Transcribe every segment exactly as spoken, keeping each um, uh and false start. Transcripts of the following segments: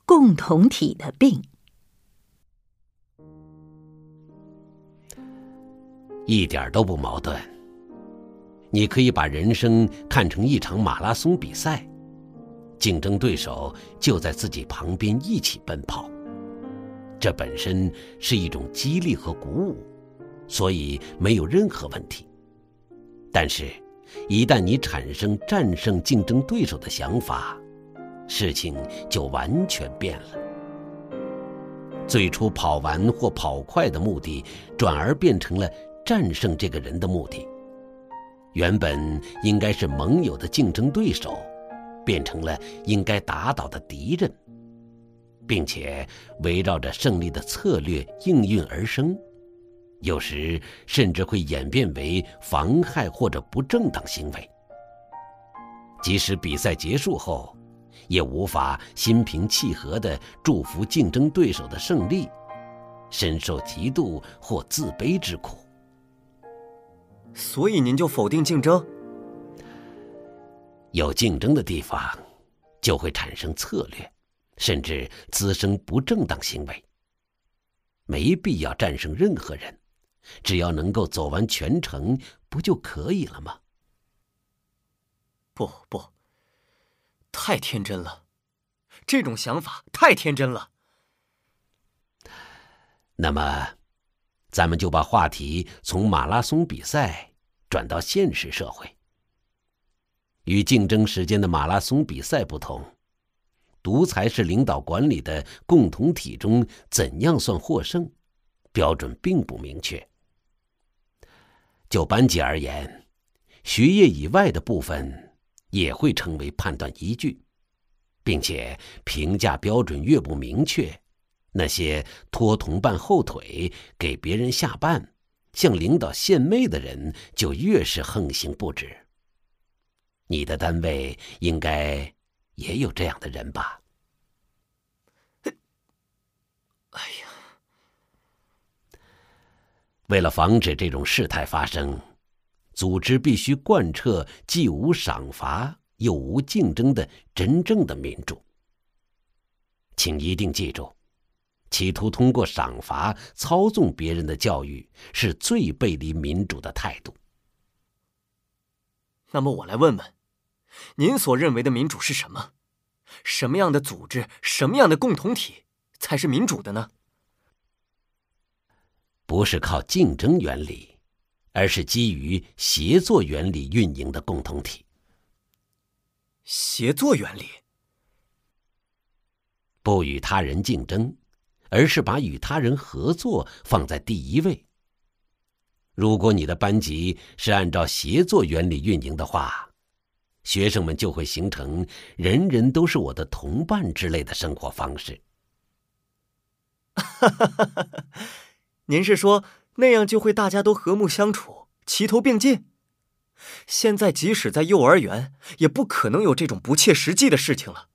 共同体的病。 一点都不矛盾。你可以把人生看成一场马拉松比赛，竞争对手就在自己旁边一起奔跑，这本身是一种激励和鼓舞，所以没有任何问题。但是一旦你产生战胜竞争对手的想法，事情就完全变了。最初跑完或跑快的目的，转而变成了战胜这个人的目的。原本应该是盟友的竞争对手，变成了应该打倒的敌人，并且围绕着胜利的策略应运而生，有时甚至会演变为妨害或者不正当行为。即使比赛结束后，也无法心平气和地祝福竞争对手的胜利，深受嫉妒或自卑之苦。 所以您就否定竞争？ 有竞争的地方，就会产生策略，甚至滋生不正当行为。没必要战胜任何人，只要能够走完全程，不就可以了吗？ 不不，太天真了，这种想法太天真了。 那么，咱们就把话题从马拉松比赛转到现实社会。与竞争时间的马拉松比赛不同，独裁式领导管理的共同体中怎样算获胜，标准并不明确。就班级而言，学业以外的部分也会成为判断依据，并且评价标准越不明确，那些拖同伴后腿、给别人下绊、向领导献媚的人就越是横行不止。你的单位应该也有这样的人吧？ 哎呀， 为了防止这种事态发生，组织必须贯彻既无赏罚又无竞争的真正的民主。请一定记住，企图通过赏罚操纵别人的教育是最背离民主的态度。 那么我来问问，您所认为的民主是什么？什么样的组织，什么样的共同体才是民主的呢？ 不是靠竞争原理，而是基于协作原理运营的共同体。 协作原理？ 不与他人竞争，而是把与他人合作放在第一位。如果你的班级是按照协作原理运营的话，学生们就会形成人人都是我的同伴之类的生活方式。 您是说那样就会大家都和睦相处，齐头并进？现在即使在幼儿园，也不可能有这种不切实际的事情了。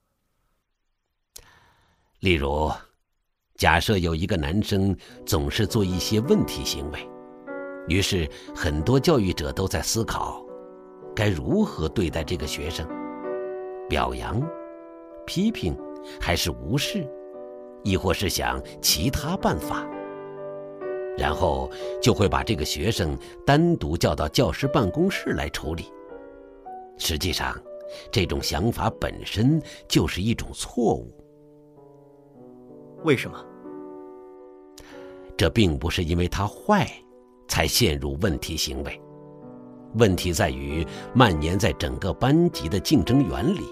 例如，假设有一个男生总是做一些问题行为，于是很多教育者都在思考，该如何对待这个学生？表扬、批评，还是无视？亦或是想其他办法？然后就会把这个学生单独叫到教师办公室来处理。实际上，这种想法本身就是一种错误。 为什么？ 这并不是因为他坏才陷入问题行为，问题在于蔓延在整个班级的竞争原理。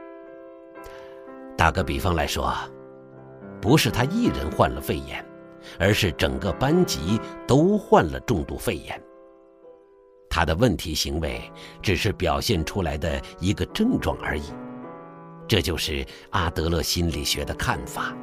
打个比方来说，不是他一人患了肺炎，而是整个班级都患了重度肺炎。他的问题行为只是表现出来的一个症状而已，这就是阿德勒心理学的看法。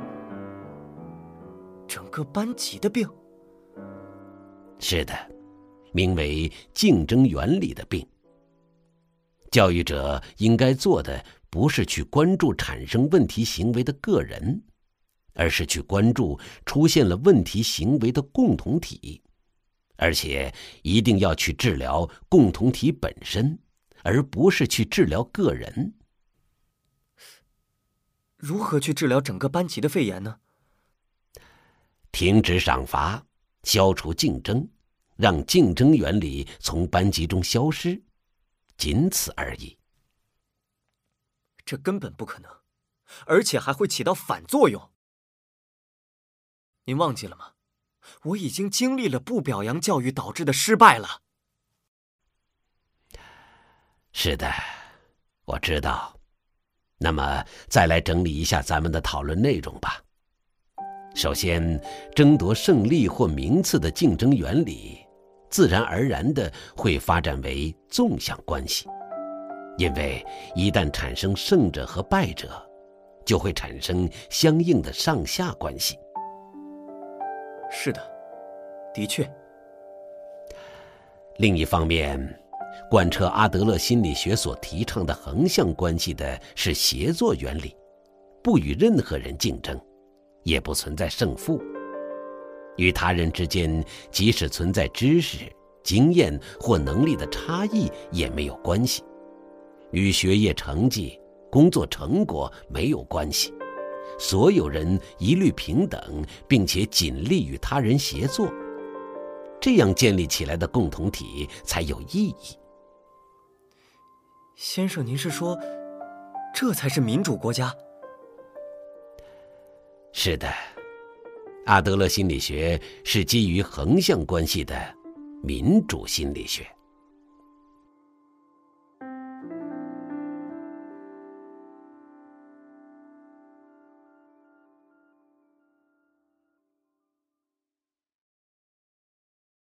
整个班级的病？ 是的，名为竞争原理的病。教育者应该做的不是去关注产生问题行为的个人，而是去关注出现了问题行为的共同体，而且一定要去治疗共同体本身，而不是去治疗个人。 如何去治疗整个班级的肺炎呢？ 停止赏罚，消除竞争，让竞争原理从班级中消失，仅此而已。 这根本不可能，而且还会起到反作用。您忘记了吗？我已经经历了不表扬教育导致的失败了。 是的，我知道。那么，再来整理一下咱们的讨论内容吧。首先，争夺胜利或名次的竞争原理，自然而然地会发展为纵向关系，因为一旦产生胜者和败者，就会产生相应的上下关系。 是的，的确。 另一方面，贯彻阿德勒心理学所提倡的横向关系的是协作原理，不与任何人竞争，也不存在胜负。与他人之间即使存在知识、经验或能力的差异也没有关系，与学业成绩、工作成果没有关系。所有人一律平等，并且尽力与他人协作，这样建立起来的共同体才有意义。 先生，您是说，这才是民主国家？ 是的，阿德勒心理学是基于横向关系的民主心理学。